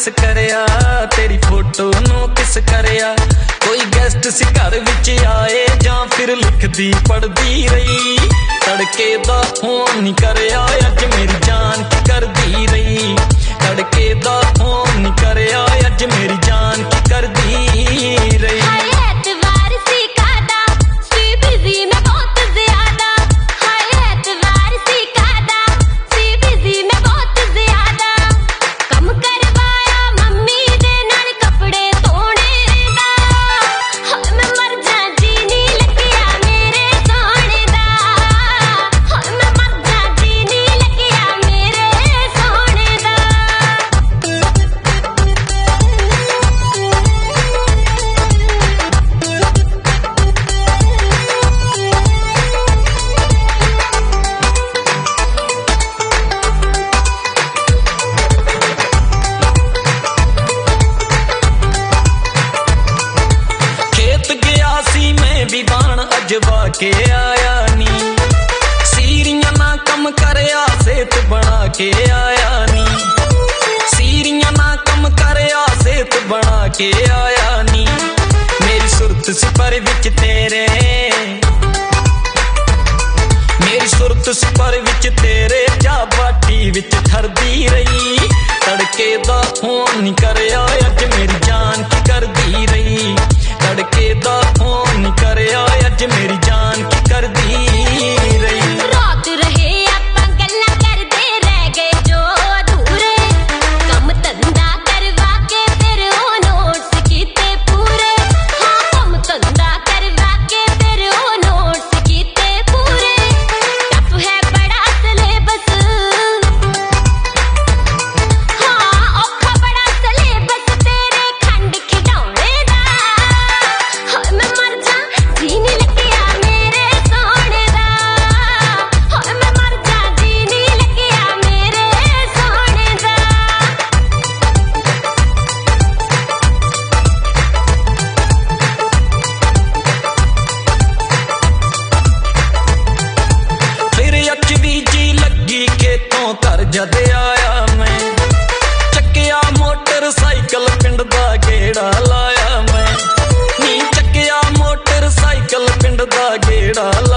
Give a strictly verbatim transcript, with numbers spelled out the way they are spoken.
Miss करया, तेरी photo नू किस करया। कोई गेस्ट सी घर विच आए जां फिर लिखदी पढ़दी रही, तड़के दा फोन नहीं करया अज मेरी जान की करदी रही। तड़के दा फोन नहीं करया अज मेरी जान की करदी रही। अजवा के आया नी, सीरियां ना कम करया सेहत बना के आया नी। सीरियां ना कम करया सेहत बना के आया नी। मेरी सुरत सिपर विच तेरे, मेरी सुरत सिपर विच तेरे जा बाटी विच ठरदी रही। तड़के दा फोन नहीं करया अज मेरी जान की करदी रही। तड़के दा फोन नहीं करया अज मेरी जान की करदी रही। रात रहे आपां गल्लां करदे रह गए जो अधूरे, कम धंधा करवा के फिर ओ नोट्स कीते पूरे। हाँ कम धंधा करवा के फिर ओ नोट्स कीते पूरे। टफ है बड़ा सिलेबस, हाँ औखा बड़ा सिलेबस तेरे खंड खिडौने दा। मैं मर जा जी नहीं लगिया मेरे सोने दा। मैं मर जा जी नहीं लगिया मेरे सोने दा। फिर अचवी जी लगी खेतों घर जद आया मैं, चक्किया मोटरसाइकिल पिंड दा गेड़ा लाया मैं। नी चक्किया मोटरसाइकिल पिंड दा गेड़ा